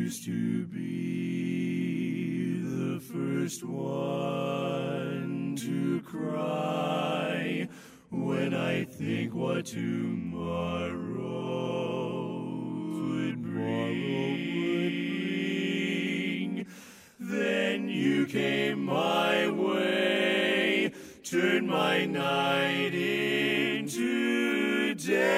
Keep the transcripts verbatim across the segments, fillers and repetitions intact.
used to be the first one to cry when I think what tomorrow would bring. Then you came my way, turned my night into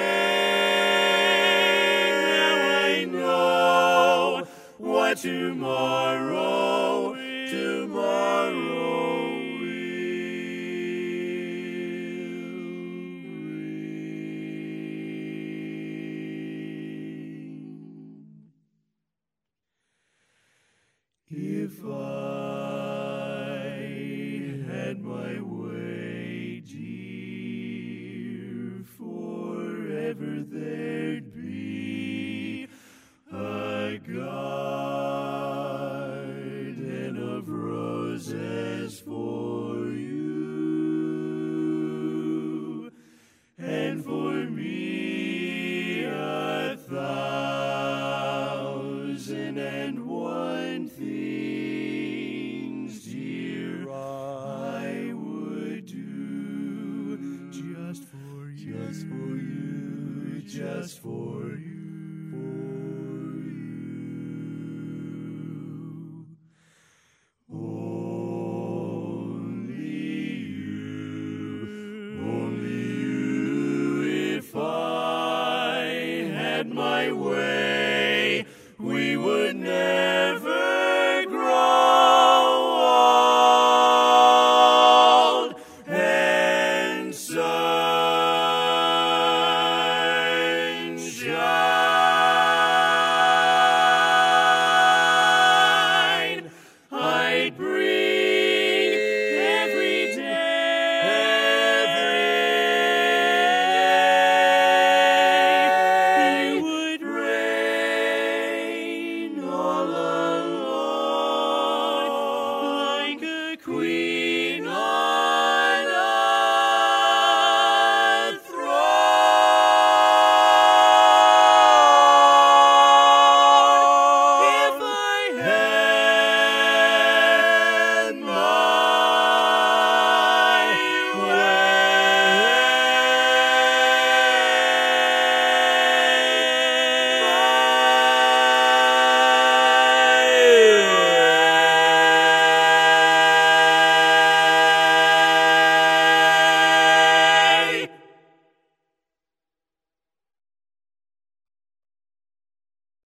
day. Now I know what tomorrow, tomorrow will bring. If I